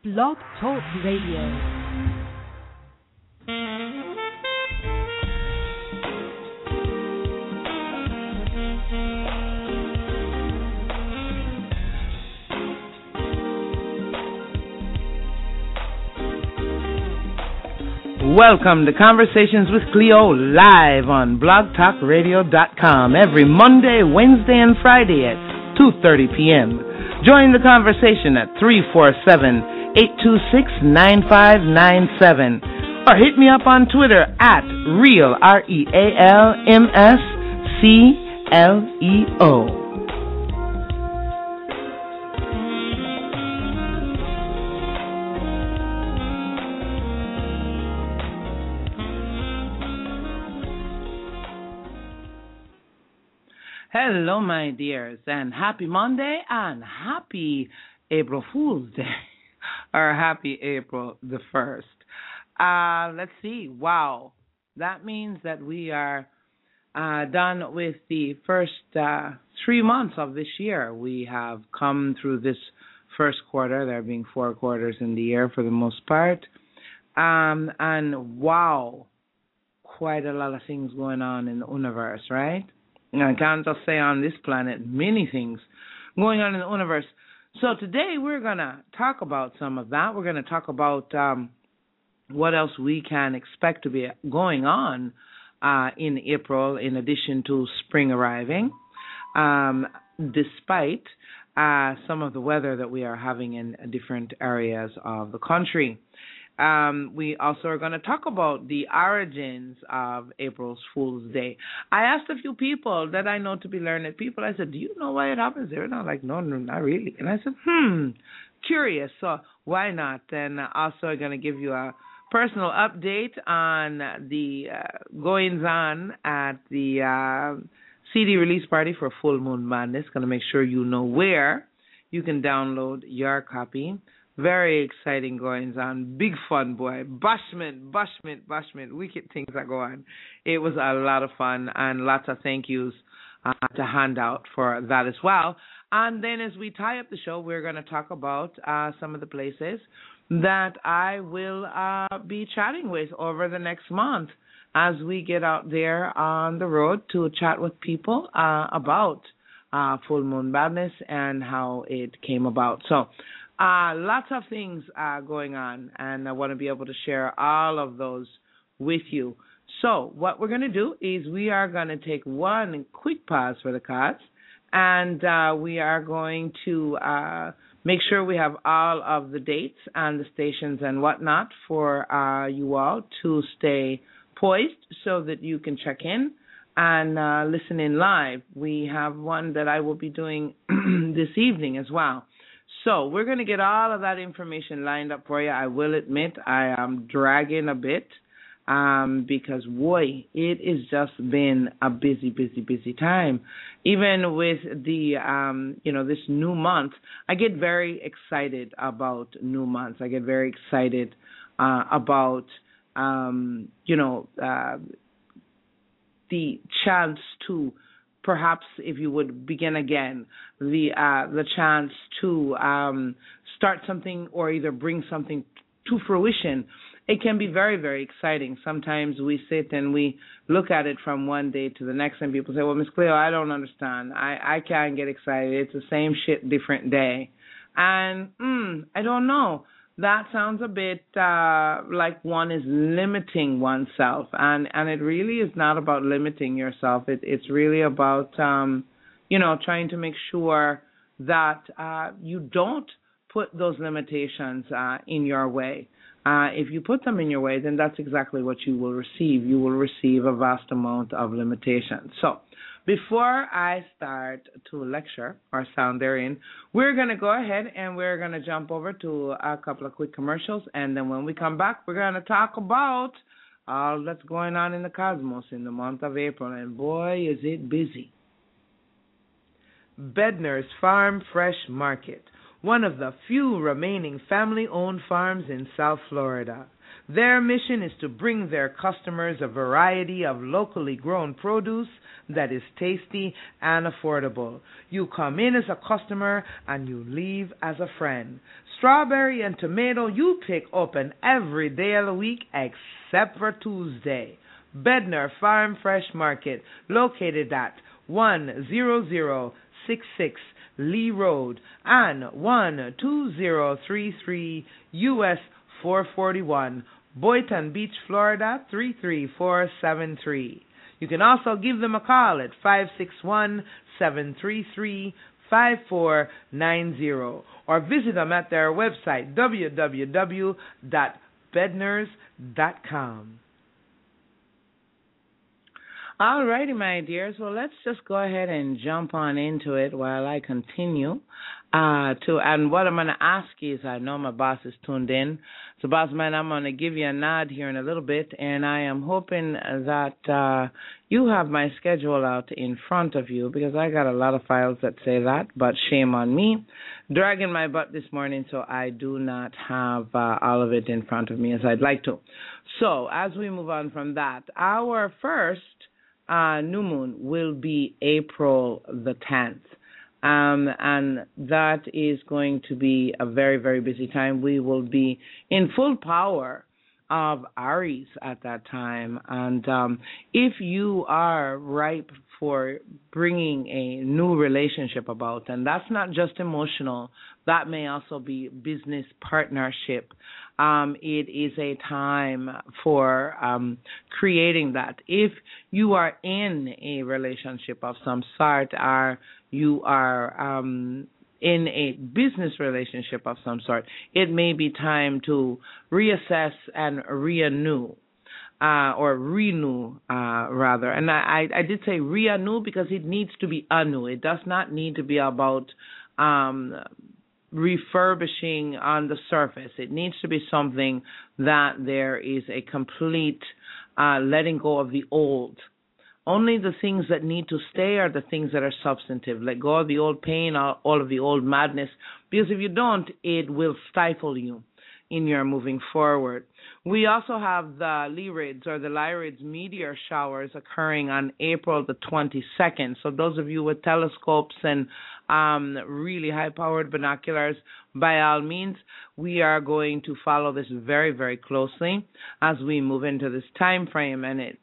Blog Talk Radio. Welcome to Conversations with Cleo live on blogtalkradio.com every Monday, Wednesday, and Friday at 2:30 p.m. Join the conversation at 347-826-9597 or hit me up on Twitter at Real, REALMSCLEO. Hello, my dears, and happy Monday and happy April Fool's Day, or happy April the 1st. Let's see. Wow. That means that we are done with the first 3 months of this year. We have come through this first quarter, there being 4 quarters in the year for the most part. And wow, quite a lot of things going on in the universe, right? I can't just say on this planet, many things going on in the universe. So today we're going to talk about some of that. We're going to talk about what else we can expect to be going on in April, in addition to spring arriving, despite some of the weather that we are having in different areas of the country. We also are going to talk about the origins of April's Fool's Day. I asked a few people that I know to be learned people. I said, do you know why it happens? They were not like, no, not really. And I said, curious. So why not? And also I'm going to give you a personal update on the goings-on at the CD release party for Full Moon Madness. Going to make sure you know where you can download your copy. Very exciting goings on. Big fun, boy. Bashment. Wicked things that go on. It was a lot of fun and lots of thank yous to hand out for that as well. And then as we tie up the show, we're going to talk about some of the places that I will be chatting with over the next month as we get out there on the road to chat with people about Full Moon Madness and how it came about. So, lots of things going on, and I want to be able to share all of those with you. So what we're going to do is we are going to take one quick pause for the cause, and we are going to make sure we have all of the dates and the stations and whatnot for you all to stay poised so that you can check in and listen in live. We have one that I will be doing this evening as well. So we're going to get all of that information lined up for you. I will admit I am dragging a bit because, boy, it has just been a busy time. Even with the, this new month, I get very excited about new months. I get very excited about, the chance to perhaps, if you would begin again, the chance to start something or either bring something to fruition. It can be very, very exciting. Sometimes we sit and we look at it from one day to the next, and people say, well, Miss Cleo, I don't understand. I can't get excited. It's the same shit, different day. And I don't know. That sounds a bit like one is limiting oneself, and it really is not about limiting yourself. It's really about trying to make sure that you don't put those limitations in your way. If you put them in your way, then that's exactly what you will receive. You will receive a vast amount of limitations. So before I start to lecture or sound therein, we're going to go ahead and we're going to jump over to a couple of quick commercials. And then when we come back, we're going to talk about all that's going on in the cosmos in the month of April. And boy, is it busy. Bedner's Farm Fresh Market, one of the few remaining family-owned farms in South Florida. Their mission is to bring their customers a variety of locally grown produce that is tasty and affordable. You come in as a customer and you leave as a friend. Strawberry and tomato you pick open every day of the week except for Tuesday. Bednar Farm Fresh Market, located at 10066 Lee Road and 12033 US 441, Boynton Beach, Florida 33473. You can also give them a call at 561-733-5490 or visit them at their website www.bednars.com. All righty, my dears. Well, let's just go ahead and jump on into it while I continue. And what I'm going to ask is, I know my boss is tuned in. So, boss man, I'm going to give you a nod here in a little bit, and I am hoping that you have my schedule out in front of you, because I got a lot of files that say that, but shame on me. Dragging my butt this morning, so I do not have all of it in front of me as I'd like to. So, as we move on from that, our first new moon will be April the 10th. And that is going to be a very, very busy time. We will be in full power of Aries at that time. And if you are ripe for bringing a new relationship about, and that's not just emotional, that may also be business partnership. It is a time for creating that. If you are in a relationship of some sort, or you are in a business relationship of some sort, it may be time to reassess and renew. Rather. And I did say renew because it needs to be anew. It does not need to be about refurbishing on the surface. It needs to be something that there is a complete letting go of the old. Only the things that need to stay are the things that are substantive. Let go of the old pain, all of the old madness, because if you don't, it will stifle you in your moving forward. We also have the Lyrids or the Lyrids meteor showers occurring on April the 22nd. So those of you with telescopes and really high-powered binoculars, by all means, we are going to follow this very, very closely as we move into this time frame. And it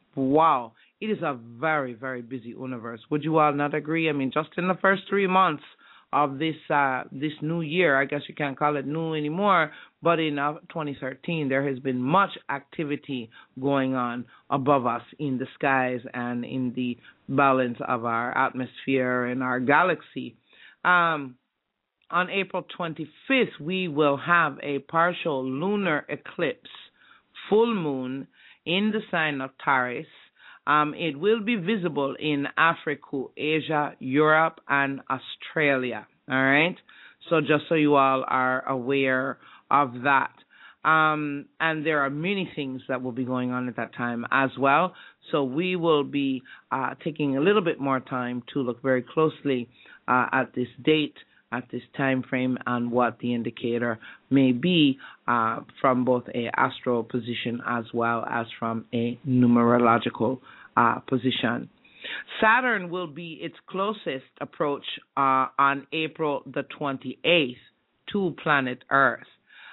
is a very, very busy universe. Would you all not agree? I mean, just in the first 3 months of this new year, I guess you can't call it new anymore, but in 2013, there has been much activity going on above us in the skies and in the balance of our atmosphere and our galaxy. On April 25th, we will have a partial lunar eclipse, full moon, in the sign of Taurus. It will be visible in Africa, Asia, Europe, and Australia. All right? So just so you all are aware of that. And there are many things that will be going on at that time as well. So we will be taking a little bit more time to look very closely at this date, at this time frame, and what the indicator may be from both a astral position as well as from a numerological position. Saturn will be its closest approach on April the 28th to planet Earth.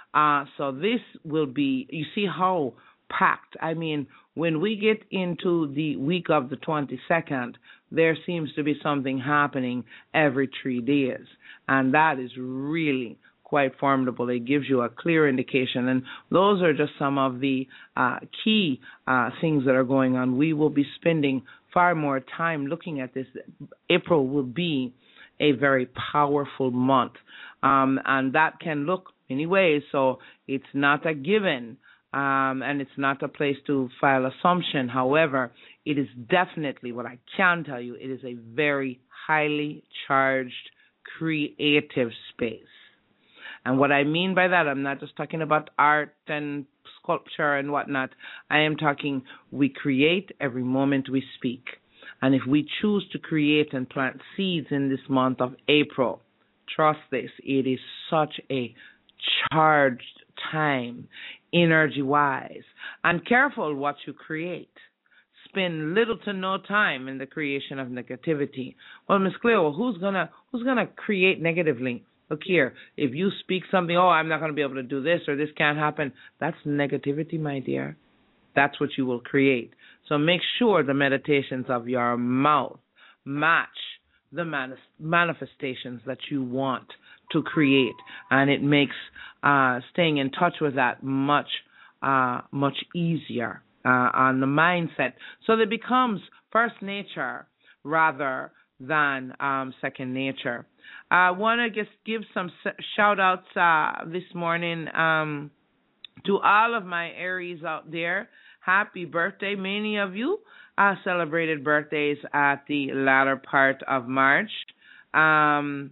So this will be, you see how packed. I mean, when we get into the week of the 22nd, there seems to be something happening every 3 days. And that is really quite formidable. It gives you a clear indication. And those are just some of the key things that are going on. We will be spending far more time looking at this. April will be a very powerful month. And that can look many ways. So it's not a given. And it's not a place to file assumption. However, it is definitely, what I can tell you, it is a very highly charged creative space. And what I mean by that, I'm not just talking about art and sculpture and whatnot. I am talking, we create every moment we speak. And if we choose to create and plant seeds in this month of April, trust this, it is such a charged time, energy-wise, and careful what you create. Spend little to no time in the creation of negativity. Well, Miss Cleo, who's gonna create negatively? Look here, if you speak something, oh, I'm not going to be able to do this or this can't happen, that's negativity, my dear. That's what you will create. So make sure the meditations of your mouth match the manifestations that you want to create, and it makes staying in touch with that much easier on the mindset. So that it becomes first nature rather than second nature. I want to just give some shout-outs this morning to all of my Aries out there. Happy birthday. Many of you celebrated birthdays at the latter part of March. I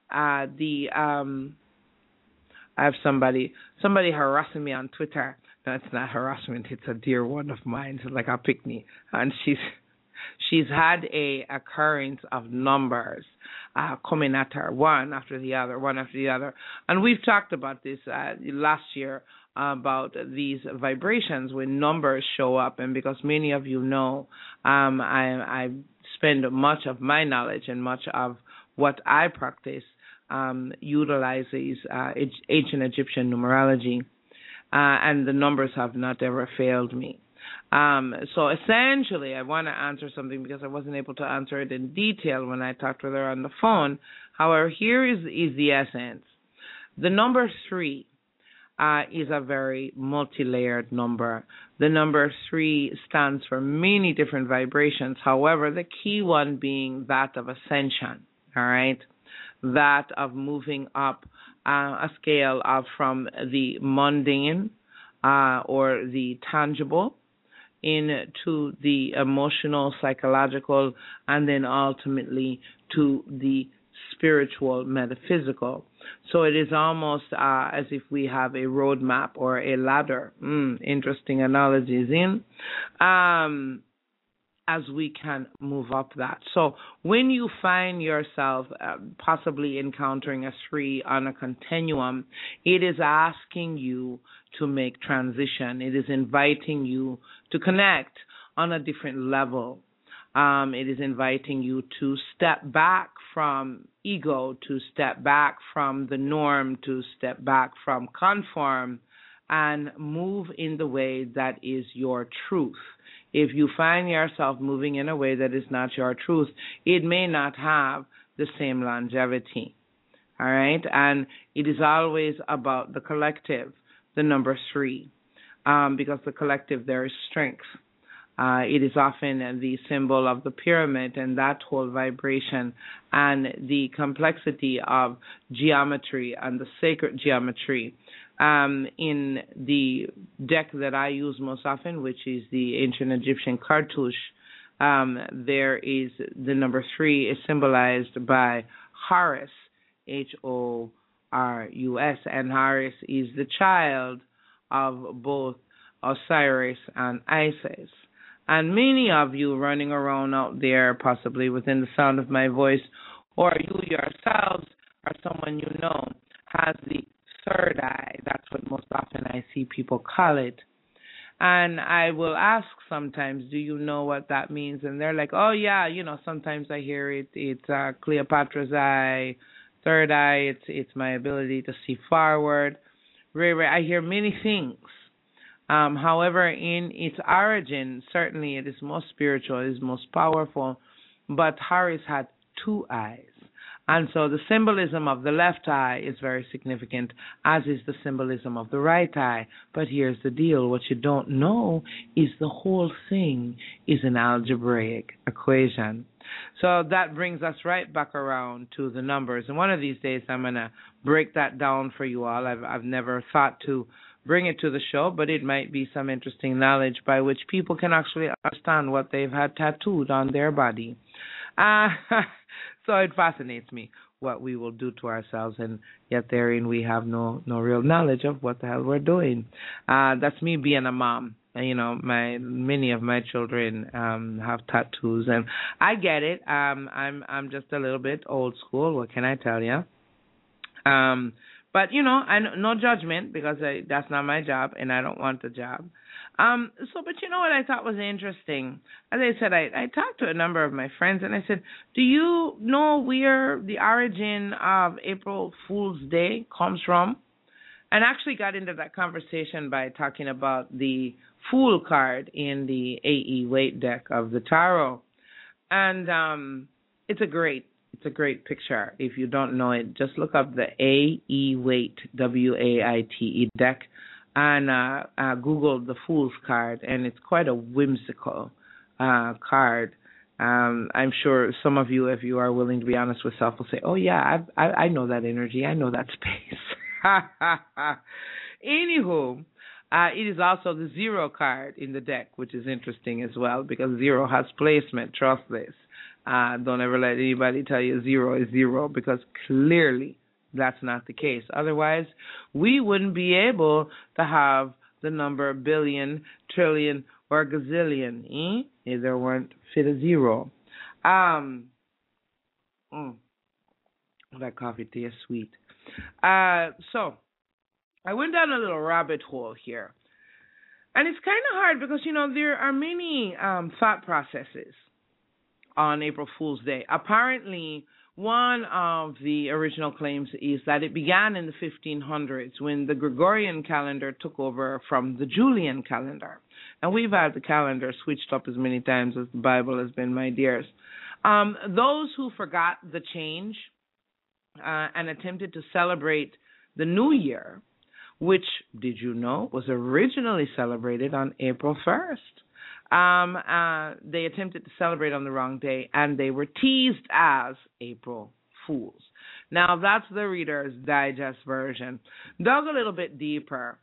have somebody harassing me on Twitter. No, it's not harassment. It's a dear one of mine. It's like a pick-me. And she's had a occurrence of numbers coming at her, one after the other. And we've talked about this last year about these vibrations when numbers show up. And because many of you know, I spend much of my knowledge and much of what I practice utilizes ancient Egyptian numerology, and the numbers have not ever failed me. So essentially, I want to answer something because I wasn't able to answer it in detail when I talked with her on the phone. However, here is the essence. The number 3 is a very multi-layered number. The number 3 stands for many different vibrations. However, the key one being that of ascension, all right? That of moving up a scale of from the mundane or the tangible into the emotional, psychological, and then ultimately to the spiritual, metaphysical. So it is almost as if we have a roadmap or a ladder. Interesting analogies as we can move up that. So when you find yourself possibly encountering a 3 on a continuum, it is asking you to make transition. It is inviting you to connect on a different level. It is inviting you to step back from ego, to step back from the norm, to step back from conform, and move in the way that is your truth. If you find yourself moving in a way that is not your truth, it may not have the same longevity. All right? And it is always about the collective, the number 3, because the collective, there is strength. It is often the symbol of the pyramid and that whole vibration and the complexity of geometry and the sacred geometry. In the deck that I use most often, which is the ancient Egyptian cartouche, there is the number 3 is symbolized by Horus, Horus, and Horus is the child of both Osiris and Isis. And many of you running around out there, possibly within the sound of my voice, or you yourselves or someone you know, has the third eye. That's what most often I see people call it. And I will ask sometimes, do you know what that means? And they're like, oh, yeah, sometimes I hear it. It's Cleopatra's eye, third eye. It's my ability to see forward. I hear many things. However, in its origin, certainly it is most spiritual, it is most powerful. But Horus had 2 eyes. And so the symbolism of the left eye is very significant, as is the symbolism of the right eye. But here's the deal. What you don't know is the whole thing is an algebraic equation. So that brings us right back around to the numbers. And one of these days I'm going to break that down for you all. I've never thought to bring it to the show, but it might be some interesting knowledge by which people can actually understand what they've had tattooed on their body. So it fascinates me what we will do to ourselves, and yet therein we have no real knowledge of what the hell we're doing. That's me being a mom. Many of my children have tattoos, and I get it. I'm just a little bit old school. What can I tell you? But no judgment because that's not my job, and I don't want the job. But you know what I thought was interesting? As I said, I talked to a number of my friends, and I said, do you know where the origin of April Fool's Day comes from? And actually got into that conversation by talking about the Fool card in the AE Waite deck of the tarot. And it's a great picture. If you don't know it, just look up the AE Waite, WAITE deck, and Google the Fool's card, and it's quite a whimsical card. I'm sure some of you, if you are willing to be honest with self, will say, oh yeah, I know that energy, I know that space. Anywho, it is also the zero card in the deck, which is interesting as well, because zero has placement, trust this. Don't ever let anybody tell you zero is zero, because clearly that's not the case. Otherwise, we wouldn't be able to have the number billion, trillion, or gazillion, if there weren't fit a zero. That coffee tastes sweet. So I went down a little rabbit hole here. And it's kind of hard because, there are many thought processes on April Fool's Day. Apparently, one of the original claims is that it began in the 1500s when the Gregorian calendar took over from the Julian calendar. And we've had the calendar switched up as many times as the Bible has been, my dears. Those who forgot the change and attempted to celebrate the New Year, which, did you know, was originally celebrated on April 1st. They attempted to celebrate on the wrong day, and they were teased as April Fools. Now, that's the Reader's Digest version. Dug a little bit deeper.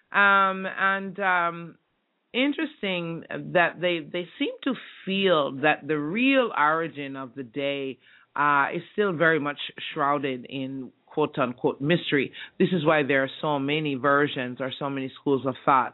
Interesting that they seem to feel that the real origin of the day is still very much shrouded in quote-unquote mystery. This is why there are so many versions or so many schools of thought.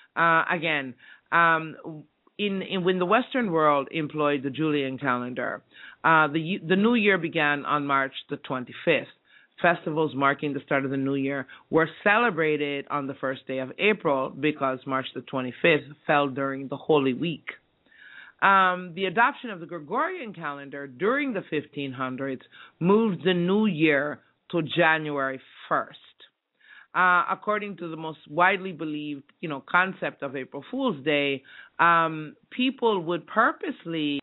When the Western world employed the Julian calendar, the New Year began on March the 25th. Festivals marking the start of the New Year were celebrated on the first day of April because March the 25th fell during the Holy Week. The adoption of the Gregorian calendar during the 1500s moved the New Year to January 1st. According to the most widely believed, concept of April Fool's Day, people would purposely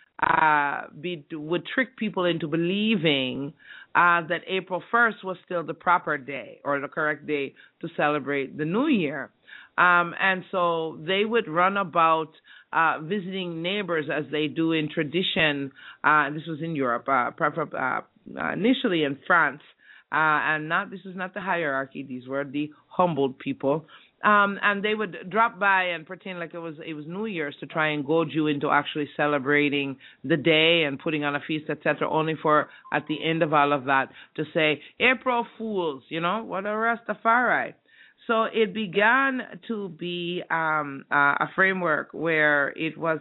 would trick people into believing that April 1st was still the proper day or the correct day to celebrate the New Year. And so they would run about visiting neighbors as they do in tradition. This was in Europe, initially in France. This is not the hierarchy. These were the humbled people. And they would drop by and pretend like it was New Year's to try and goad you into actually celebrating the day and putting on a feast, etc., only for, at the end of all of that, to say, April Fools, what a Rastafari. So it began to be a framework where it was,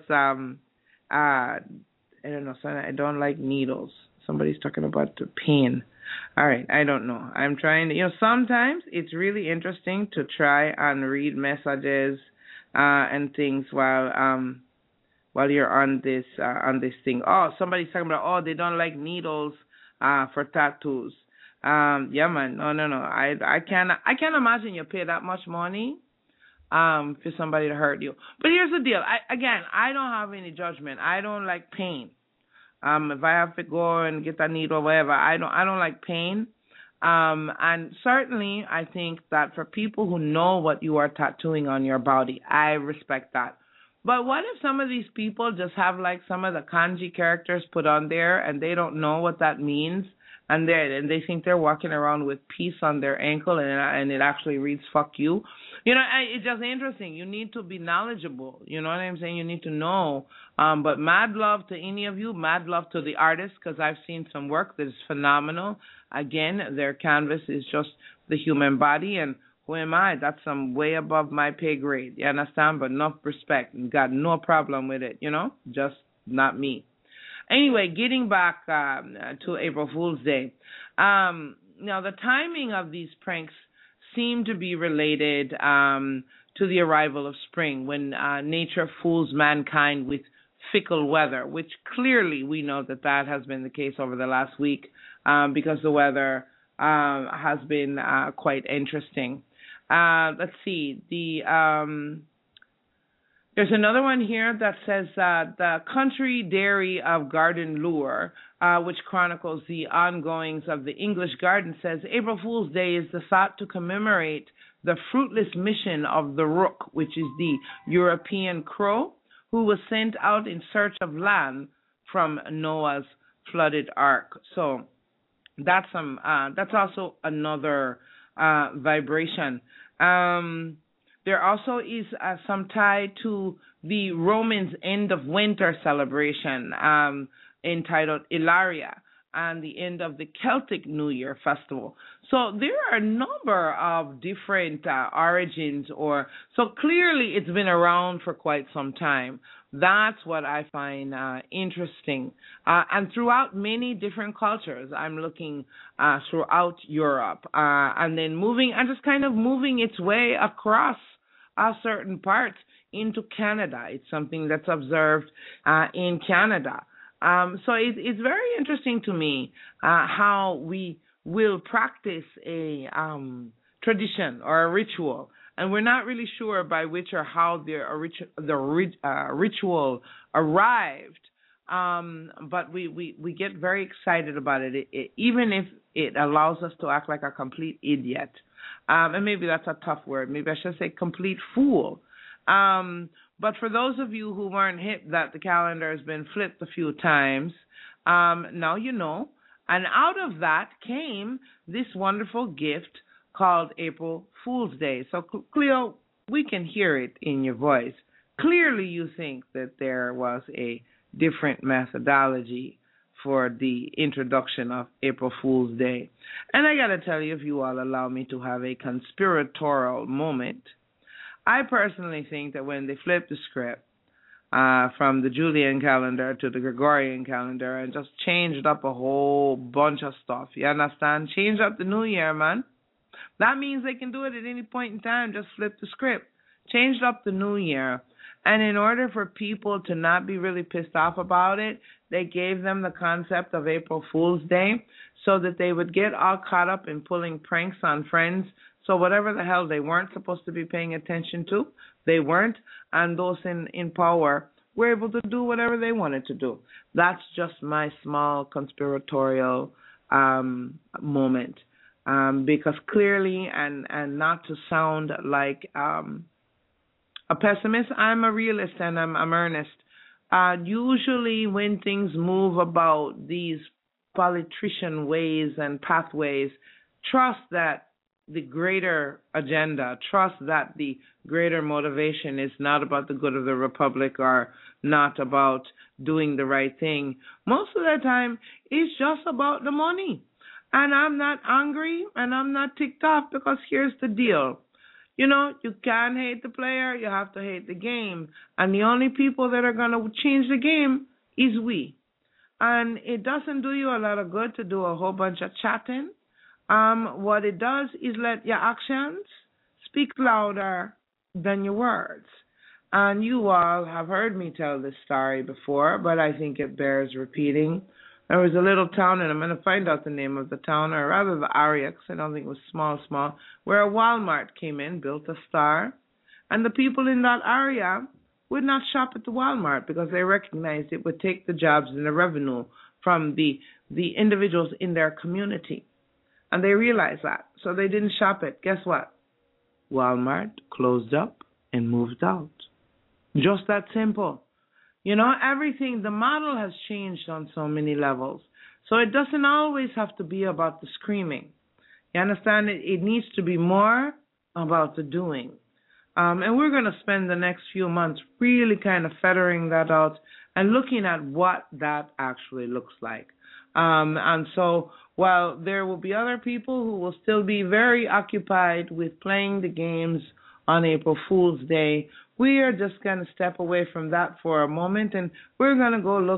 I don't know, I don't like needles. Somebody's talking about the pain. All right, I don't know. I'm trying to, sometimes it's really interesting to try and read messages and things while you're on this thing. Oh, somebody's talking about, they don't like needles for tattoos. Yeah, man. No. I can't imagine you pay that much money for somebody to hurt you. But here's the deal. I don't have any judgment. I don't like pain. If I have to go and get a needle or whatever, I don't like pain. And certainly I think that for people who know what you are tattooing on your body, I respect that. But what if some of these people just have like some of the kanji characters put on there and they don't know what that means? And they think they're walking around with peace on their ankle and it actually reads fuck you. It's just interesting. You need to be knowledgeable. You know what I'm saying? You need to know. But mad love to any of you. Mad love to the artists, because I've seen some work that is phenomenal. Again, their canvas is just the human body. And who am I? That's some way above my pay grade. You understand? But enough respect. Got no problem with it, Just not me. Anyway, getting back to April Fool's Day, Now, the timing of these pranks seem to be related to the arrival of spring, when nature fools mankind with fickle weather, which clearly we know that has been the case over the last week, because the weather has been quite interesting. Let's see. There's another one here that says the country dairy of Garden Lure, which chronicles the ongoings of the English garden, says April Fool's Day is the thought to commemorate the fruitless mission of the rook, which is the European crow, who was sent out in search of land from Noah's flooded ark. So that's also another vibration. There also is some tie to the Romans' end of winter celebration, entitled Ilaria, and the end of the Celtic New Year festival. So there are a number of different origins, so clearly it's been around for quite some time. That's what I find interesting. And throughout many different cultures, I'm looking throughout Europe, and then just kind of moving its way across certain parts into Canada. It's something that's observed in Canada. So it's very interesting to me how we will practice a tradition or a ritual, and we're not really sure by which or how the ritual arrived. But we get very excited about it, even if it allows us to act like a complete idiot. And maybe that's a tough word. Maybe I should say complete fool. But for those of you who weren't hip that the calendar has been flipped a few times, now you know. And out of that came this wonderful gift called April Fool's Day. So, Cleo, we can hear it in your voice. Clearly you think that there was a different methodology for the introduction of April Fool's Day. And I got to tell you, if you all allow me to have a conspiratorial moment, I personally think that when they flipped the script from the Julian calendar to the Gregorian calendar and just changed up a whole bunch of stuff, you understand? Changed up the new year, man. That means they can do it at any point in time, just flip the script. Changed up the new year. And in order for people to not be really pissed off about it, they gave them the concept of April Fool's Day so that they would get all caught up in pulling pranks on friends. So whatever the hell they weren't supposed to be paying attention to, they weren't. And those in power were able to do whatever they wanted to do. That's just my small conspiratorial moment. Because clearly, and not to sound like a pessimist, I'm a realist and I'm earnest. Usually when things move about these politician ways and pathways, trust that the greater agenda, trust that the greater motivation is not about the good of the republic or not about doing the right thing. Most of the time, it's just about the money. And I'm not angry and I'm not ticked off, because here's the deal. You know, you can't hate the player, you have to hate the game. And the only people that are going to change the game is we. And it doesn't do you a lot of good to do a whole bunch of chatting. What it does is let your actions speak louder than your words. And you all have heard me tell this story before, but I think it bears repeating. There was a little town, and I'm going to find out the name of the town, or rather the area, because I don't think it was small, where a Walmart came in, built a star, and the people in that area would not shop at the Walmart because they recognized it would take the jobs and the revenue from the individuals in their community. And they realized that, so they didn't shop it. Guess what? Walmart closed up and moved out. Just that simple. You know, everything, the model has changed on so many levels. So it doesn't always have to be about the screaming. You understand? It needs to be more about the doing. And we're going to spend the next few months really kind of feathering that out and looking at what that actually looks like. And so while there will be other people who will still be very occupied with playing the games on April Fool's Day, we are just going to step away from that for a moment, and we're going to go look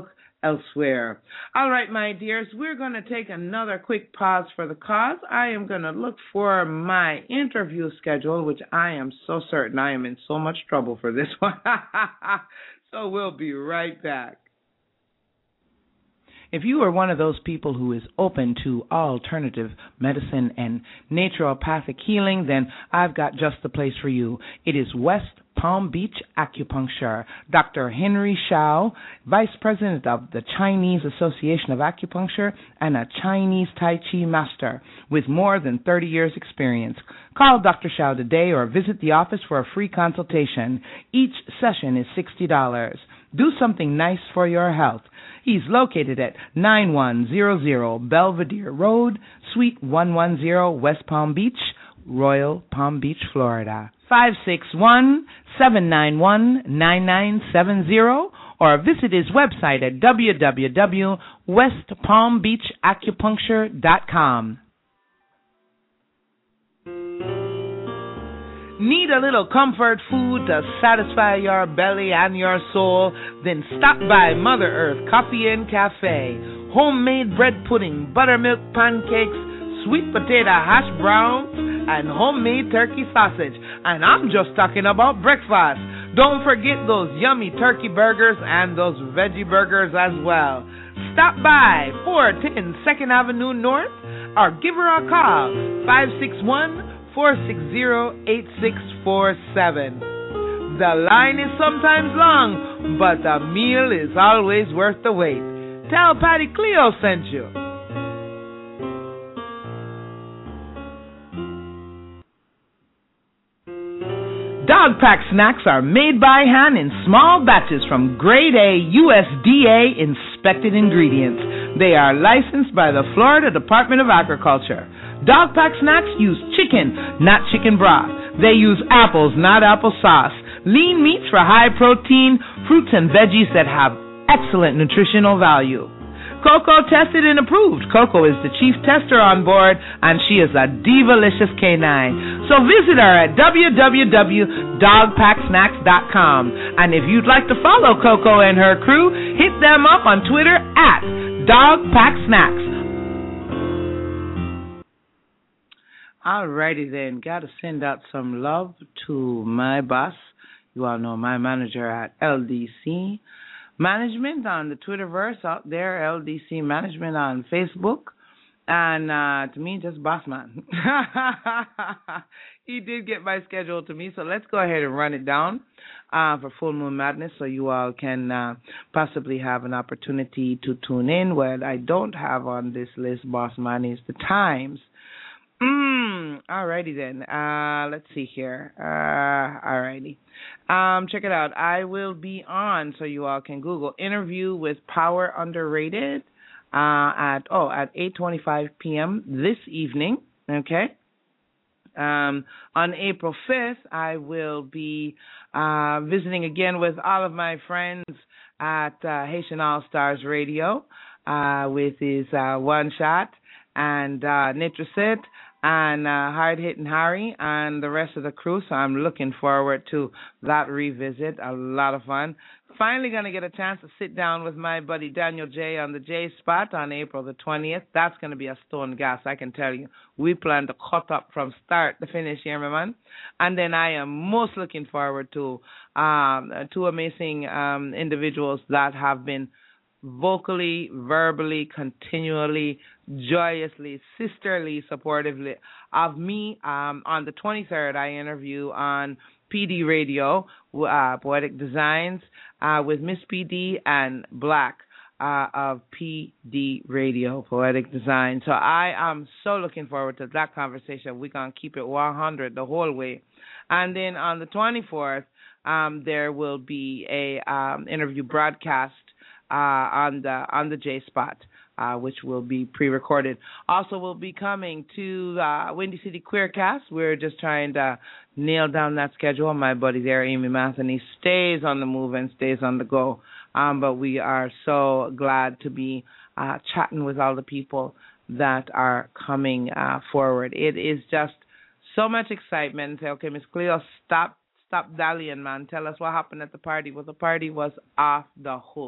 elsewhere. All right, my dears, we're going to take another quick pause for the cause. I am going to look for my interview schedule, which I am so certain I am in so much trouble for this one. So we'll be right back. If you are one of those people who is open to alternative medicine and naturopathic healing, then I've got just the place for you. It is West Palm Beach Acupuncture. Dr. Henry Shao, Vice President of the Chinese Association of Acupuncture and a Chinese Tai Chi master with more than 30 years' experience. Call Dr. Shao today or visit the office for a free consultation. Each session is $60. Do something nice for your health. He's located at 9100 Belvedere Road, Suite 110, West Palm Beach, Royal Palm Beach, Florida. 561-791-9970 or visit his website at www.westpalmbeachacupuncture.com. Need a little comfort food to satisfy your belly and your soul? Then stop by Mother Earth Coffee and Cafe. Homemade bread pudding, buttermilk pancakes, sweet potato hash browns, and homemade turkey sausage. And I'm just talking about breakfast. Don't forget those yummy turkey burgers and those veggie burgers as well. Stop by 410 2nd Avenue North or give her a call, 561-460-8647. The line is sometimes long, but the meal is always worth the wait. Tell Patty Cleo sent you. Dog Pack snacks are made by hand in small batches from grade A USDA inspected ingredients. They are licensed by the Florida Department of Agriculture. Dog Pack snacks use chicken, not chicken broth. They use apples, not applesauce. Lean meats for high protein, fruits and veggies that have excellent nutritional value. Coco tested and approved. Coco is the chief tester on board, and she is a divalicious canine. So visit her at www.dogpacksnacks.com. And if you'd like to follow Coco and her crew, hit them up on Twitter at dogpacksnacks. Alrighty then, gotta send out some love to my boss. You all know my manager at LDC Management on the Twitterverse out there, LDC Management on Facebook, and to me, just boss man. He did get my schedule to me, so let's go ahead and run it down for Full Moon Madness so you all can possibly have an opportunity to tune in. What I don't have on this list, boss man, is the times. Alrighty then. Let's see here. Alrighty. Check it out. I will be on, so you all can Google interview with Power Underrated at 8:25 p.m. this evening. Okay. On April 5th, I will be visiting again with all of my friends at Haitian All Stars Radio with his One Shot and Nitroset and Hard Hitting Harry and the rest of the crew. So I'm looking forward to that revisit. A lot of fun. Finally going to get a chance to sit down with my buddy Daniel J on the J Spot on April the 20th. That's going to be a stone gas, I can tell you. We plan to cut up from start to finish here, my man. And then I am most looking forward to two amazing individuals that have been vocally, verbally, continually, joyously, sisterly, supportively of me. On the 23rd, I interview on PD Radio, Poetic Designs, with Miss PD and Black of PD Radio, Poetic Design. So I am so looking forward to that conversation. We're going to keep it 100 the whole way. And then on the 24th, there will be a interview broadcast on the J Spot, which will be pre-recorded. Also, we'll be coming to Windy City Queercast. We're just trying to nail down that schedule. My buddy there, Amy Matheny, stays on the move and stays on the go. But we are so glad to be chatting with all the people that are coming forward. It is just so much excitement. Say, okay, Miss Cleo, stop dallying, man. Tell us what happened at the party. Well, the party was off the hook.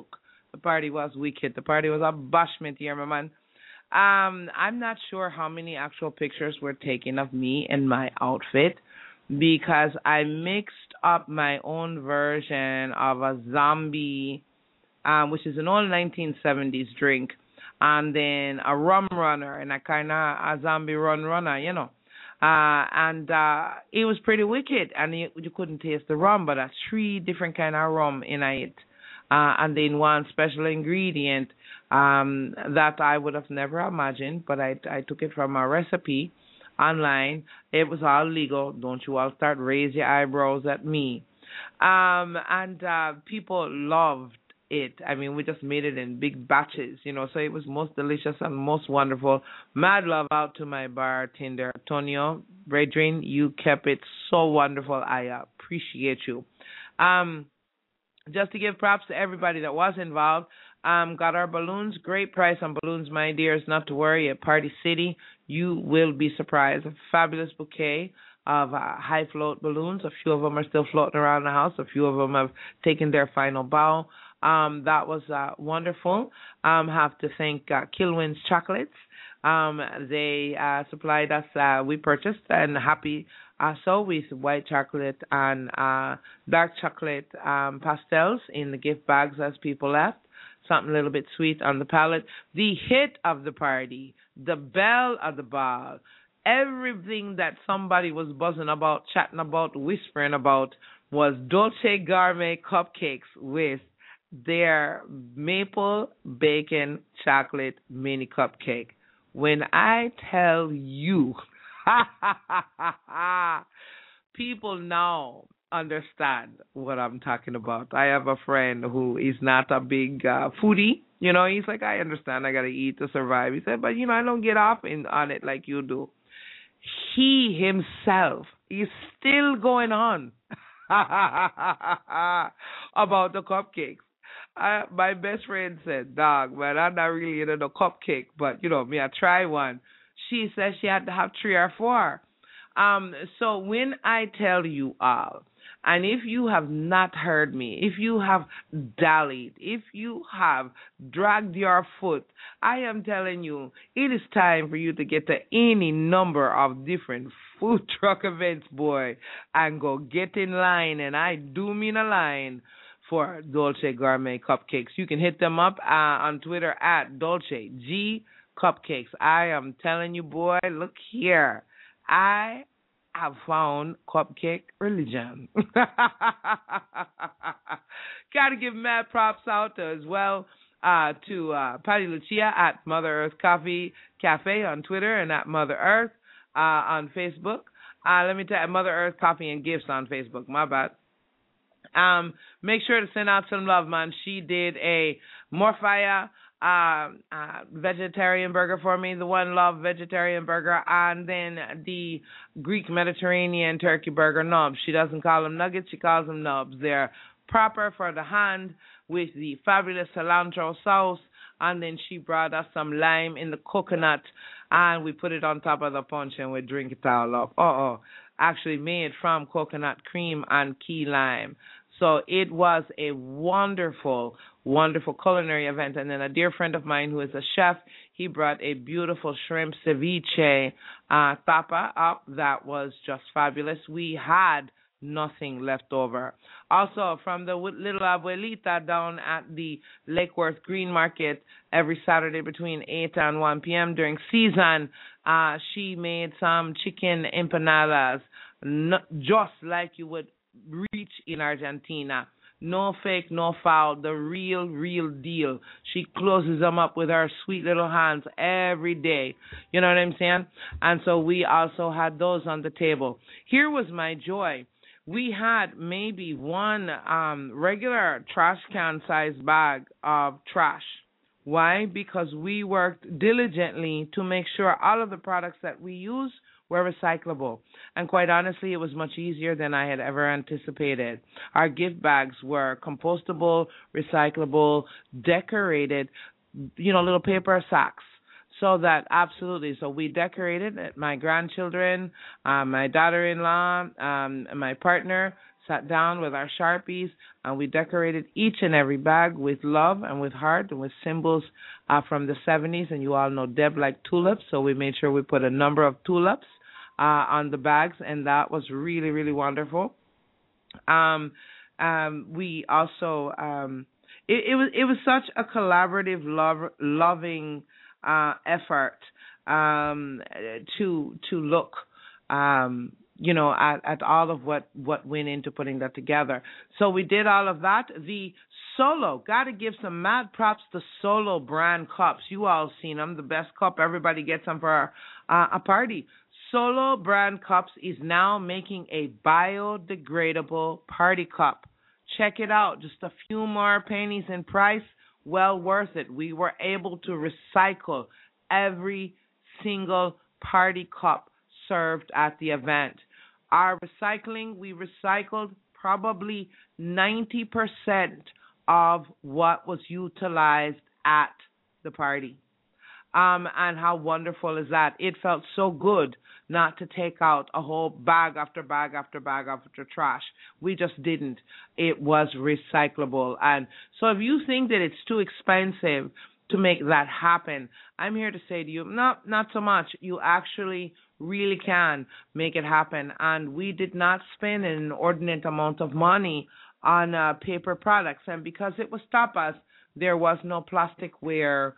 The party was wicked. The party was a bashment here, my man. I'm not sure how many actual pictures were taken of me in my outfit because I mixed up my own version of a zombie, which is an old 1970s drink, and then a rum runner and a kind of a zombie runner. And it was pretty wicked, and you couldn't taste the rum, but a 3 different kind of rum in it, and then one special ingredient that I would have never imagined, but I took it from a recipe online. It was all legal. Don't you all start raise your eyebrows at me. And people loved it. I mean, we just made it in big batches, so it was most delicious and most wonderful. Mad love out to my bartender, Antonio Bredrin. You kept it so wonderful. I appreciate you. Just to give props to everybody that was involved, got our balloons. Great price on balloons, my dears. Not to worry, at Party City, you will be surprised. A fabulous bouquet of high float balloons. A few of them are still floating around the house. A few of them have taken their final bow. That was wonderful. Have to thank Kilwin's Chocolates. They supplied us, we purchased, and happy so with white chocolate and dark chocolate pastels in the gift bags as people left. Something a little bit sweet on the palate. The hit of the party, the belle of the ball, everything that somebody was buzzing about, chatting about, whispering about was Dolce Gourmet cupcakes with their maple bacon chocolate mini cupcake. When I tell you, people now understand what I'm talking about. I have a friend who is not a big foodie. He's like, I understand, I got to eat to survive. He said, but, I don't get off on it like you do. He himself is still going on about the cupcakes. My best friend said, dog, man, I'm not really into the cupcake, but, me, I try one. She said she had to have 3 or 4. So when I tell you all, and if you have not heard me, if you have dallied, if you have dragged your foot, I am telling you, it is time for you to get to any number of different food truck events, boy, and go get in line, and I do mean a line, for Dolce Gourmet Cupcakes. You can hit them up on Twitter at Dolce G Cupcakes. I am telling you, boy, look here. I have found cupcake religion. Got to give mad props out as well to Patty Lucia at Mother Earth Coffee Cafe on Twitter and at Mother Earth on Facebook. Let me tell you, Mother Earth Coffee and Gifts on Facebook. My bad. Make sure to send out some love, man. She did a Morfire vegetarian burger for me, the One Love vegetarian burger, and then the Greek Mediterranean turkey burger nubs. She doesn't call them nuggets, she calls them nubs. They're proper for the hand with the fabulous cilantro sauce, and then she brought us some lime in the coconut, and we put it on top of the punch and we drink it all up. Actually made from coconut cream and key lime. So it was a wonderful, wonderful culinary event. And then a dear friend of mine who is a chef, he brought a beautiful shrimp ceviche tapa up that was just fabulous. We had nothing left over. Also, from the little abuelita down at the Lake Worth Green Market every Saturday between 8 and 1 p.m. during season, she made some chicken empanadas, just like you would reach in Argentina. No fake, no foul, the real deal. She closes them up with her sweet little hands every day. You know what I'm saying? And so we also had those on the table. Here was my joy. We had maybe one regular trash can sized bag of trash. Why? Because we worked diligently to make sure all of the products that we use were recyclable. And quite honestly, it was much easier than I had ever anticipated. Our gift bags were compostable, recyclable, decorated, little paper sacks. So that absolutely. So we decorated it. My grandchildren, my daughter-in-law, and my partner sat down with our Sharpies, and we decorated each and every bag with love and with heart and with symbols from the 70s. And you all know Deb liked tulips, so we made sure we put a number of tulips on the bags, and that was really, really wonderful. We also it was such a collaborative, loving effort to look at all of what went into putting that together. So we did all of that. The Solo, got to give some mad props to Solo brand cups. You all seen them, the best cup. Everybody gets them for a party. Solo brand cups is now making a biodegradable party cup. Check it out. Just a few more pennies in price. Well worth it. We were able to recycle every single party cup served at the event. Our recycling, we recycled probably 90% of what was utilized at the party. And how wonderful is that? It felt so good not to take out a whole bag after bag after bag after trash. We just didn't. It was recyclable. And so if you think that it's too expensive to make that happen, I'm here to say to you, no, not so much. You actually really can make it happen. And we did not spend an inordinate amount of money on paper products. And because it was tapas, there was no plasticware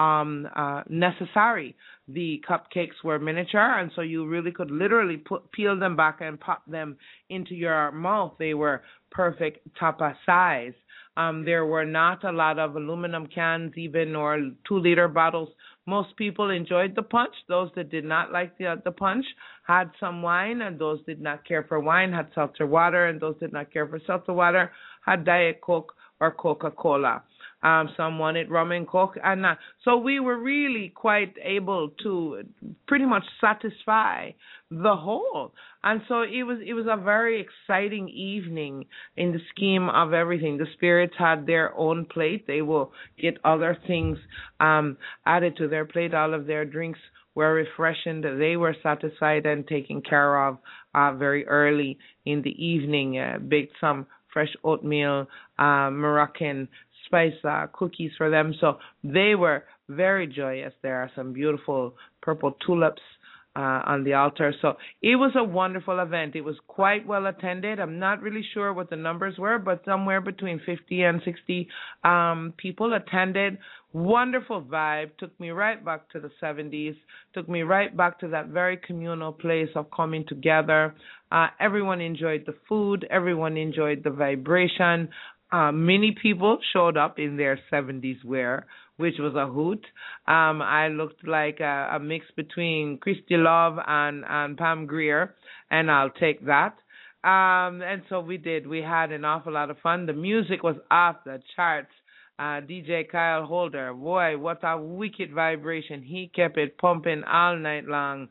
necessary. The cupcakes were miniature, and so you really could literally peel them back and pop them into your mouth. They were perfect tapa size. There were not a lot of aluminum cans even or 2-liter bottles. Most people enjoyed the punch. Those that did not like the punch had some wine, and those did not care for wine had seltzer water, and those did not care for seltzer water had Diet Coke or Coca-Cola. Some wanted rum and coke, and so we were really quite able to pretty much satisfy the whole. And so it was a very exciting evening in the scheme of everything. The spirits had their own plate. They will get other things added to their plate. All of their drinks were refreshing. They were satisfied and taken care of very early in the evening. Baked some fresh oatmeal, Moroccan spice cookies for them. So they were very joyous. There are some beautiful purple tulips on the altar. So it was a wonderful event. It was quite well attended. I'm not really sure what the numbers were, but somewhere between 50 and 60 people attended. Wonderful vibe. Took me right back to the 70s. Took me right back to that very communal place of coming together. Everyone enjoyed the food. Everyone enjoyed the vibration. Many people showed up in their 70s wear, which was a hoot. I looked like a mix between Christy Love and Pam Grier, and I'll take that. And so we did. We had an awful lot of fun. The music was off the charts. DJ Kyle Holder, boy, what a wicked vibration. He kept it pumping all night long.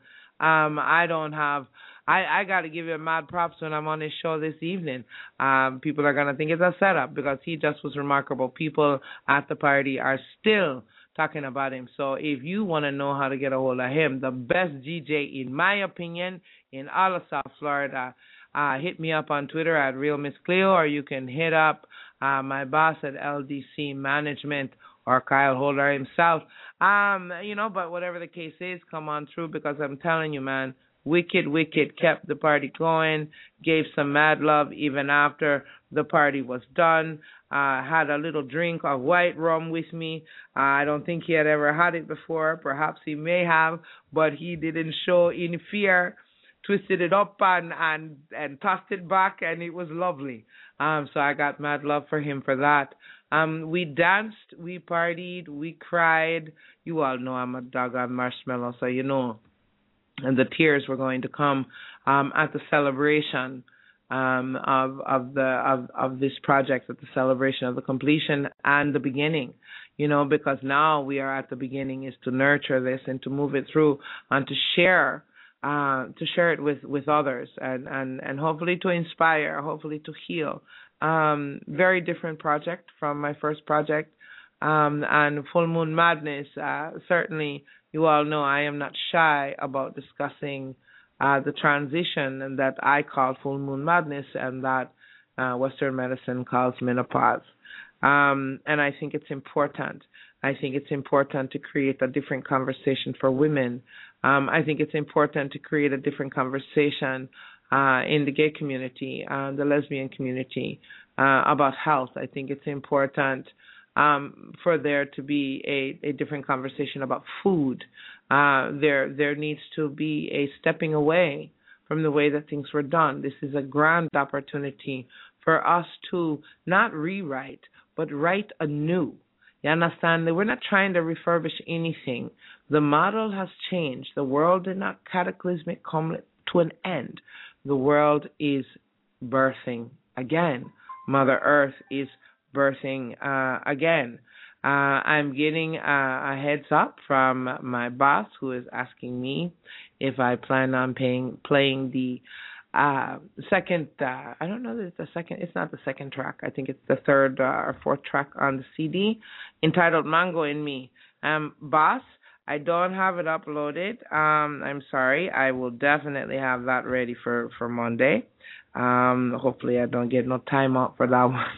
I got to give him mad props when I'm on his show this evening. People are going to think it's a setup because he just was remarkable. People at the party are still talking about him. So if you want to know how to get a hold of him, the best DJ, in my opinion, in all of South Florida, hit me up on Twitter at Real Miss Cleo, or you can hit up my boss at LDC Management or Kyle Holder himself. But whatever the case is, come on through because I'm telling you, man, Wicked kept the party going, gave some mad love even after the party was done. Had a little drink of white rum with me. I don't think he had ever had it before. Perhaps he may have, but he didn't show any fear. Twisted it up and tossed it back, and it was lovely. So I got mad love for him for that. We danced, we partied, we cried. You all know I'm a dog on marshmallow, so you know. And the tears were going to come at the celebration of this project, at the celebration of the completion and the beginning, because now we are at the beginning is to nurture this and to move it through and to share it with others and hopefully to inspire, hopefully to heal. Very different project from my first project. And Full Moon Madness, certainly you all know I am not shy about discussing the transition and that I call Full Moon Madness and that Western medicine calls menopause. And I think it's important. I think it's important to create a different conversation for women. I think it's important to create a different conversation in the gay community, the lesbian community, about health. I think it's important for there to be a different conversation about food. There needs to be a stepping away from the way that things were done. This is a grand opportunity for us to not rewrite, but write anew. You understand? We're not trying to refurbish anything. The model has changed. The world did not cataclysmic come to an end. The world is birthing again. Mother Earth is birthing again. I'm getting a heads up from my boss, who is asking me if I plan on playing the second. I don't know that it's the second. It's not the second track. I think it's the third or fourth track on the CD, entitled "Mango in Me." Boss, I don't have it uploaded. I'm sorry. I will definitely have that ready for Monday. Hopefully, I don't get no time out for that one.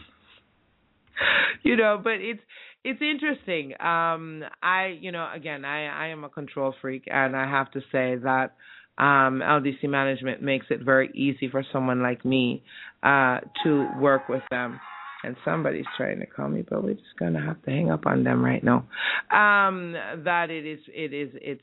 But it's interesting. Again, I am a control freak, and I have to say that LDC management makes it very easy for someone like me to work with them. And somebody's trying to call me, but we're just gonna have to hang up on them right now. That it's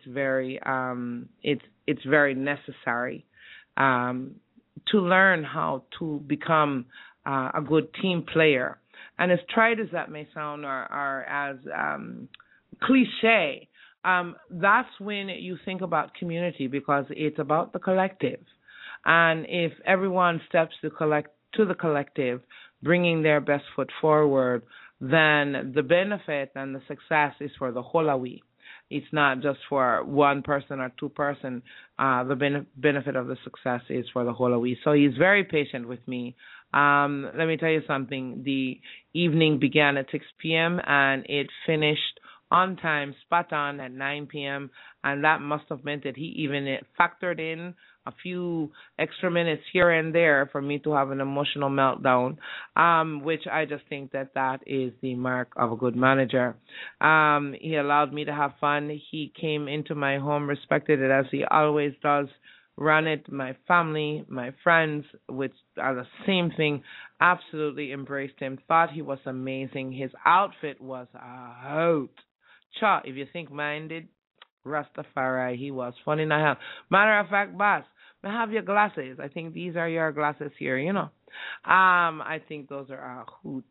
very necessary to learn how to become a good team player. And as trite as that may sound, or as cliche, that's when you think about community, because it's about the collective. And if everyone steps to the collective, bringing their best foot forward, then the benefit and the success is for the whole of we. It's not just for one person or two person. The benefit of the success is for the whole of we. So he's very patient with me. Let me tell you something. The evening began at 6 p.m. and it finished on time, spot on at 9 p.m. And that must have meant that he even factored in a few extra minutes here and there for me to have an emotional meltdown, which I just think that is the mark of a good manager. He allowed me to have fun. He came into my home, respected it as he always does, ran it. My family, my friends, which are the same thing, absolutely embraced him, thought he was amazing. His outfit was out. Cha, if you think mine did, Rastafari, he was funny in the hell. Matter of fact, boss, I have your glasses. I think these are your glasses here, I think those are a hoot.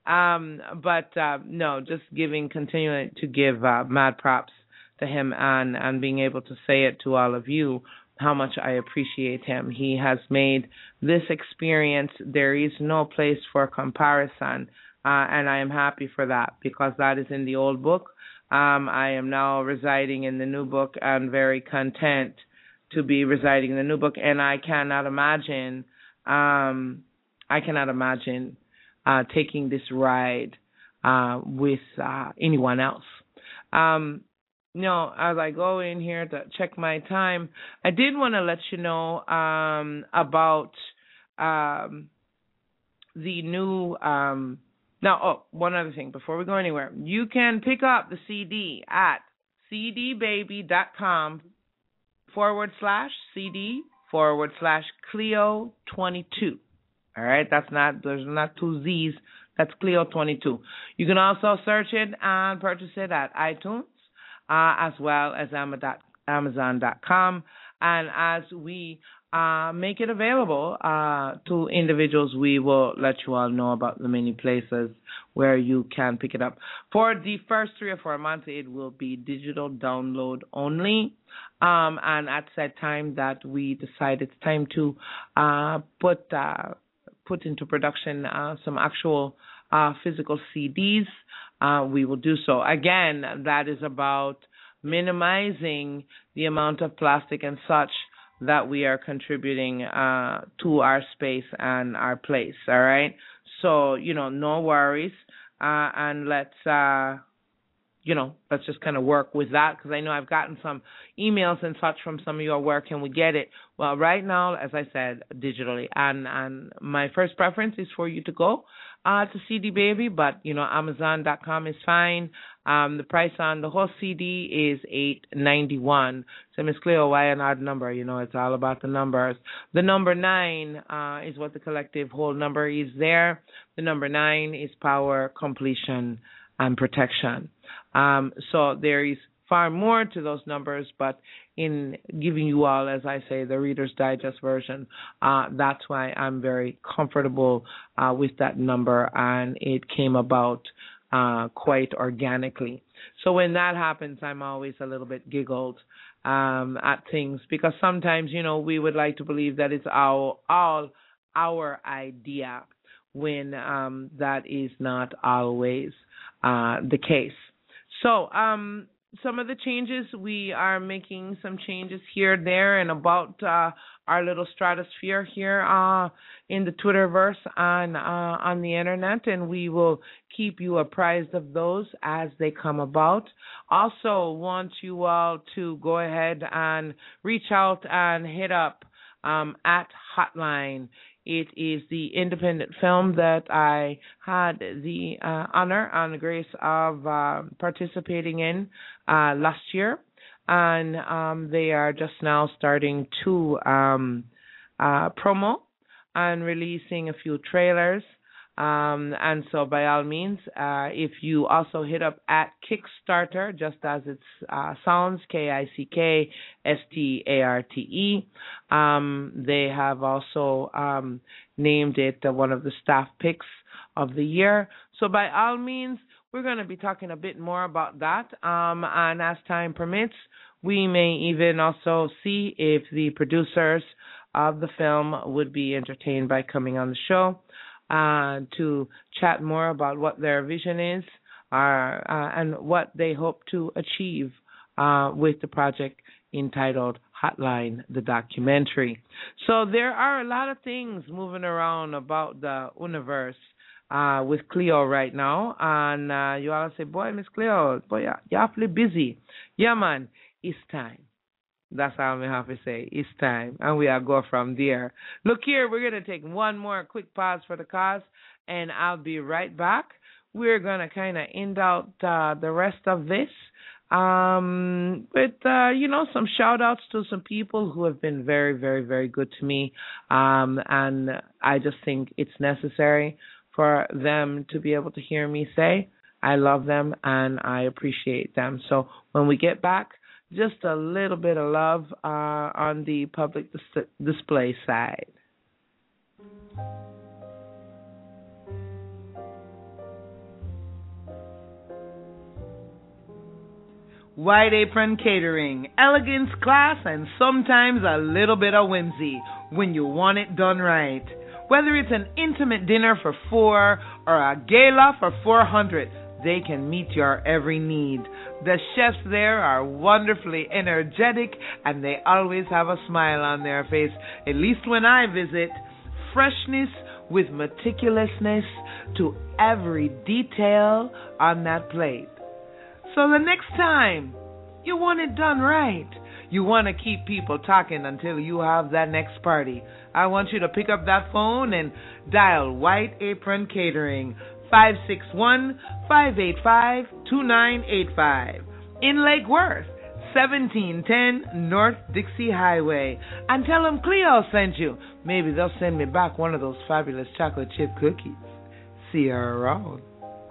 No, just continuing to give mad props to him and being able to say it to all of you, how much I appreciate him. He has made this experience, there is no place for comparison, and I am happy for that, because that is in the old book. I am now residing in the new book and very content to be residing in the new book, and I cannot imagine taking this ride with anyone else. As I go in here to check my time, I did want to let you know about the new one other thing before we go anywhere. You can pick up the CD at cdbaby.com/CD/Cleo22. All right, there's not two Z's. That's Cleo22. You can also search it and purchase it at iTunes, as well as Amazon.com. And as we make it available to individuals, we will let you all know about the many places where you can pick it up. For the first 3 or 4 months, it will be digital download only. And at that time that we decide it's time to put into production some actual physical CDs, we will do so. Again, that is about minimizing the amount of plastic and such that we are contributing to our space and our place, all right? So, no worries. and let's just kind of work with that, because I know I've gotten some emails and such from some of your work. Can we get it? Well, right now, as I said, digitally. And my first preference is for you to go to CD Baby, but, Amazon.com is fine. The price on the whole CD is $8.91. So, Miss Cleo, why an odd number? It's all about the numbers. The number 9 is what the collective whole number is there. The number 9 is power, completion, and protection. So there is far more to those numbers, but in giving you all, as I say, the Reader's Digest version, that's why I'm very comfortable with that number, and it came about quite organically. So when that happens, I'm always a little bit giggled at things, because sometimes, we would like to believe that it's all our idea, when that is not always the case. So some of the changes, we are making some changes here, there, and about our little stratosphere here in the Twitterverse on the internet, and we will keep you apprised of those as they come about. Also want you all to go ahead and reach out and hit up at Hotline. It is the independent film that I had the honor and the grace of participating in last year. And they are just now starting to promo and releasing a few trailers. And so by all means, if you also hit up at Kickstarter, just as it sounds, KICKSTARTE, they have also named it one of the staff picks of the year. So by all means, we're going to be talking a bit more about that. And as time permits, we may even also see if the producers of the film would be entertained by coming on the show to chat more about what their vision is and what they hope to achieve with the project entitled Hotline, the documentary. So there are a lot of things moving around about the universe with Cleo right now. And you all say, boy, Miss Cleo, boy, you're awfully busy. Yeah, man, it's time. That's all I have to say. It's time. And we are go from there. Look here, we're going to take one more quick pause for the cause, and I'll be right back. We're going to kind of end out the rest of this with, some shout-outs to some people who have been very, very, very good to me. And I just think it's necessary for them to be able to hear me say, I love them and I appreciate them. So when we get back, just a little bit of love on the public display side. White Apron Catering, elegance, class, and sometimes a little bit of whimsy when you want it done right. Whether it's an intimate dinner for 4 or a gala for 400, they can meet your every need. The chefs there are wonderfully energetic, and they always have a smile on their face, at least when I visit. Freshness with meticulousness to every detail on that plate. So the next time you want it done right, you want to keep people talking until you have that next party, I want you to pick up that phone and dial White Apron Catering, 561-585-2985 in Lake Worth, 1710 North Dixie Highway, and tell them Cleo sent you. Maybe they'll send me back one of those fabulous chocolate chip cookies. See you around.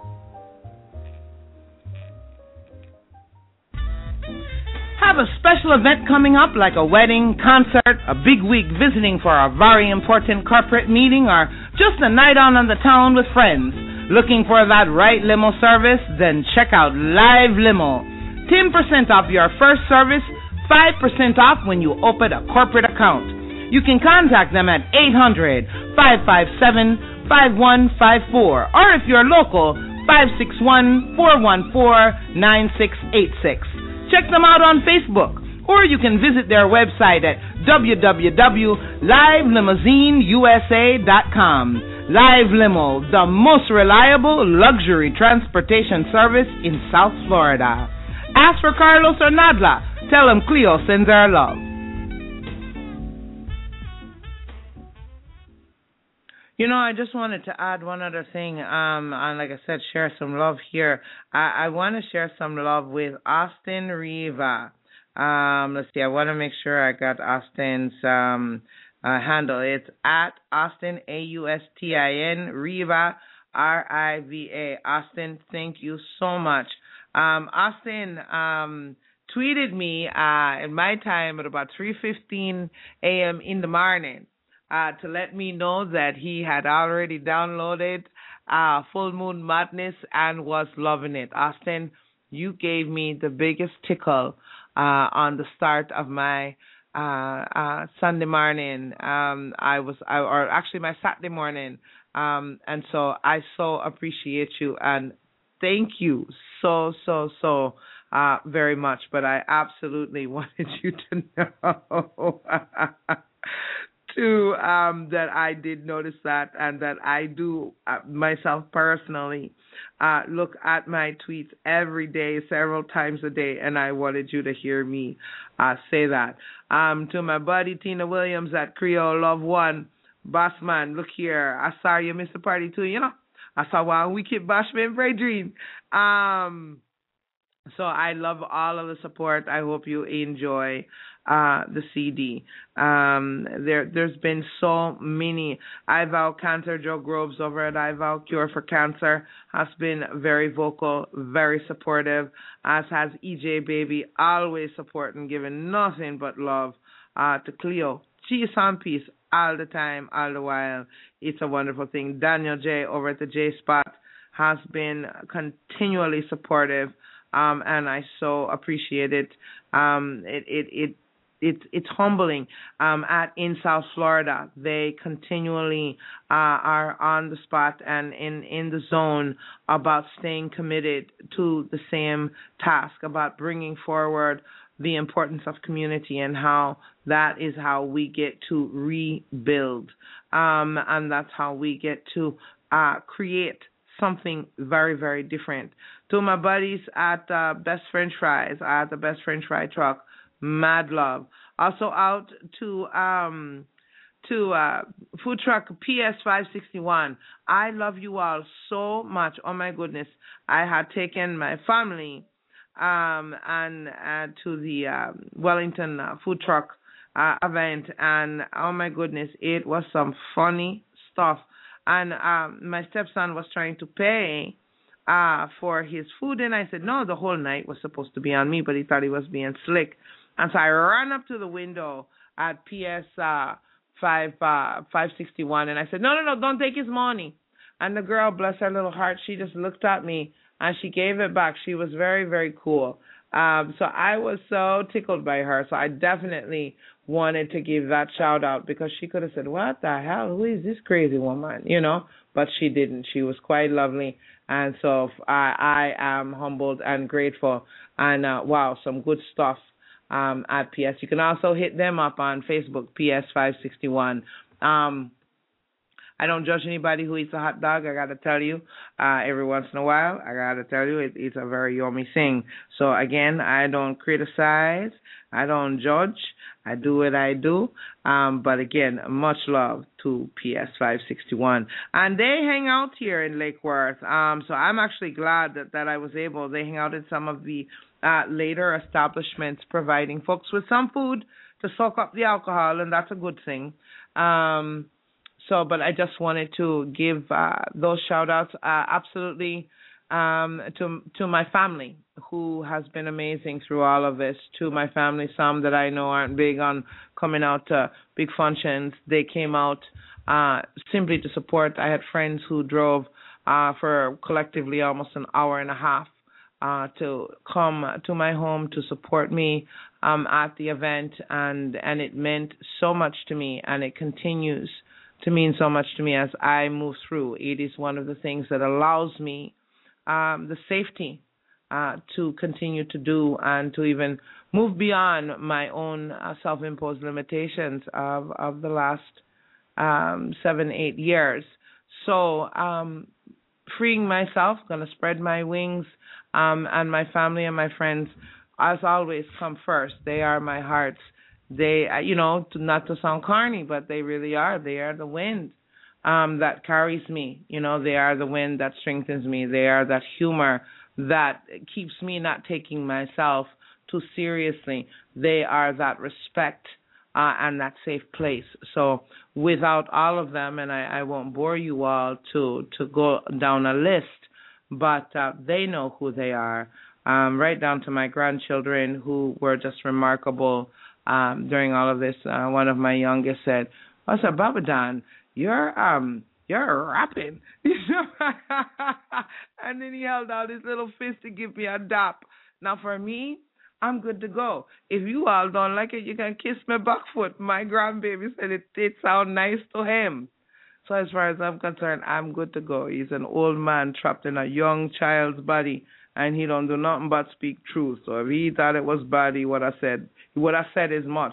Have a special event coming up like a wedding, concert, a big week visiting for a very important corporate meeting, or just a night on the town with friends. Looking for that right limo service? Then check out Live Limo. 10% off your first service, 5% off when you open a corporate account. You can contact them at 800-557-5154, or if you're local, 561-414-9686. Check them out on Facebook, or you can visit their website at www.livelimousineusa.com. Live Limo, the most reliable luxury transportation service in South Florida. Ask for Carlos or Nadla. Tell them Cleo sends our love. You know, I just wanted to add one other thing. And like I said, share some love here. I want to share some love with Austin Riva. Let's see. I want to make sure I got Austin's handle. It's at Austin AUSTIN Riva RIVA. Austin, thank you so much. Austin tweeted me in my time at about 3:15 a.m. in the morning. To let me know that he had already downloaded Full Moon Madness and was loving it. Austin, you gave me the biggest tickle on the start of my Sunday morning. Or actually my Saturday morning. And so I so appreciate you and thank you so very much. But I absolutely wanted you to know too, that I did notice that and that I do myself personally look at my tweets every day, several times a day, and I wanted you to hear me say that. To my buddy Tina Williams at Creole Love One, boss man, look here, I saw you miss the party too, you know. I saw one wicked bashman for a dream. So I love all of the support. I hope you enjoy the CD. There's been so many. I Vow Cancer, Joe Groves over at I Vow Cure for Cancer has been very vocal, very supportive, as has EJ Baby, always supporting, giving nothing but love to Cleo. Cheese on peace all the time, all the while. It's a wonderful thing. Daniel J over at the J Spot has been continually supportive. And I so appreciate it. It's humbling. In South Florida, they continually are on the spot and in the zone about staying committed to the same task, about bringing forward the importance of community and how that is how we get to rebuild, and that's how we get to create something very, very different. To my buddies at Best French Fries, at the Best French Fry Truck, mad love. Also out to Food Truck PS 561. I love you all so much. Oh my goodness, I had taken my family and to the Wellington Food Truck event, and oh my goodness, it was some funny stuff. And my stepson was trying to pay for his food, and I said, no, the whole night was supposed to be on me, but he thought he was being slick. And so I ran up to the window at PS 561, and I said, no, don't take his money. And the girl, bless her little heart, she just looked at me, and she gave it back. She was very, very cool. So I was so tickled by her, so I definitely wanted to give that shout out, because she could have said, what the hell, who is this crazy woman, you know, but she didn't. She was quite lovely, and so I am humbled and grateful, and wow, some good stuff at PS. You can also hit them up on Facebook, PS 561. I don't judge anybody who eats a hot dog. I got to tell you, every once in a while, I got to tell you, it's a very yummy thing. So, again, I don't criticize. I don't judge. I do what I do. But, again, much love to PS 561. And they hang out here in Lake Worth. So I'm actually glad that I was able. They hang out in some of the later establishments, providing folks with some food to soak up the alcohol, and that's a good thing. But I just wanted to give those shout-outs absolutely to my family, who has been amazing through all of this, to my family, some that I know aren't big on coming out to big functions. They came out simply to support. I had friends who drove for collectively almost an hour and a half to come to my home to support me at the event, and it meant so much to me, and it continues to mean so much to me as I move through. It is one of the things that allows me the safety to continue to do and to even move beyond my own self-imposed limitations of the last 7-8 years. So, freeing myself, going to spread my wings, and my family and my friends, as always, come first. They are my hearts. They, not to sound corny, but they really are. They are the wind that carries me. They are the wind that strengthens me. They are that humor that keeps me not taking myself too seriously. They are that respect and that safe place. So without all of them, and I won't bore you all to go down a list, but they know who they are, right down to my grandchildren who were just remarkable during all of this. One of my youngest said, "What's up, Baba Don? You're rapping." And then he held out his little fist to give me a dap. Now for me, I'm good to go. If you all don't like it, you can kiss my back foot. My grandbaby said it sounds nice to him. So as far as I'm concerned, I'm good to go. He's an old man trapped in a young child's body, and he don't do nothing but speak truth. So if he thought it was bad, he would have said as much,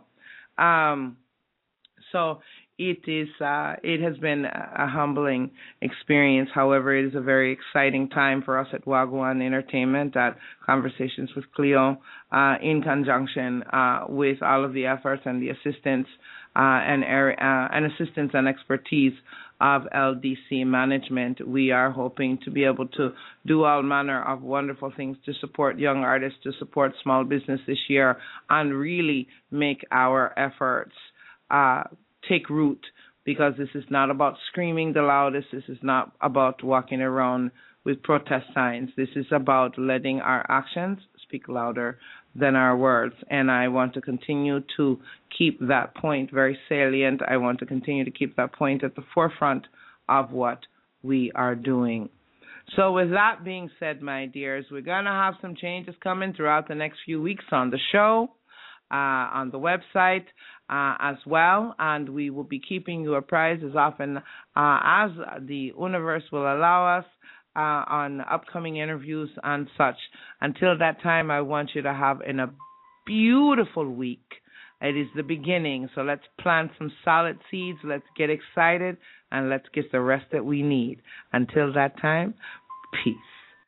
So it has been a humbling experience. However, it is a very exciting time for us at Wagwan Entertainment at Conversations with Cleo, in conjunction with all of the efforts and the assistance and assistance and expertise of LDC management. We are hoping to be able to do all manner of wonderful things to support young artists, to support small business this year, and really make our efforts take root, because this is not about screaming the loudest. This is not about walking around with protest signs. This is about letting our actions speak louder than our words. And I want to continue to keep that point very salient. I want to continue to keep that point at the forefront of what we are doing. So with that being said, my dears, we're going to have some changes coming throughout the next few weeks on the show, on the website as well, and we will be keeping you apprised as often as the universe will allow us on upcoming interviews and such. Until that time, I want you to have a beautiful week. It is the beginning, so let's plant some solid seeds, let's get excited, and let's get the rest that we need. Until that time, peace.